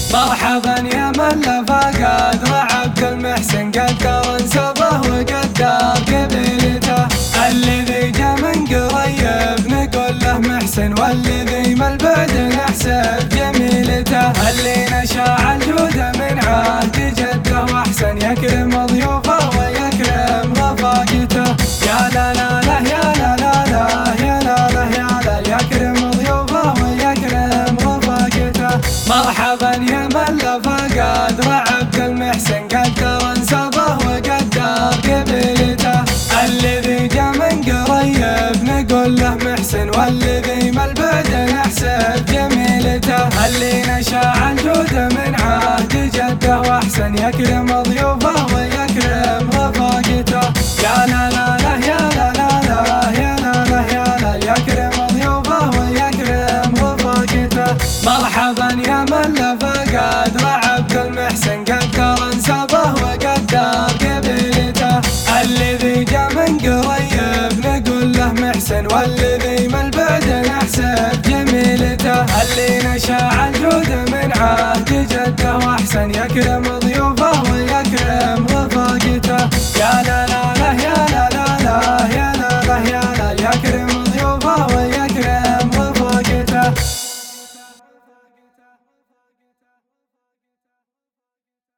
مرحبا يا من لفقد عبد المحسن قدر انسبه وقدر قبيلته. الذي جا من قريب نقول له محسن، والذي من البعد نحسب جميلته. اللي نشاع الجود من عهد جده واحسن، يكرم ضيوفه ويكرم رفاقته. يا لا لا لا يا لا لا لا يا لا لا يا لا، يكرم ضيوفه ويكرم رفاقته. مرحبا يا من لفقد عبد المحسن قدر انسبه وقدر قبيلته. الذي جا من قريب نقول له محسن، والذي من البعد نحسب جميلته. اللي نشاع الجود من عهد جده واحسن، يكرم ضيوفه ويكرم رفاقته. يا لا لا لا يا لا لا لا يا لا لا يا لا، يكرم ضيوفه ويكرم رفاقته. مرحبا يا من لفقد عبد المحسن قدر انسبه وقدر قبيلته. الذي جا من قريب نقول له محسن، والذي من البعد نحسب جميلته. اللي نشاع الجود من عهد جده واحسن، يكرم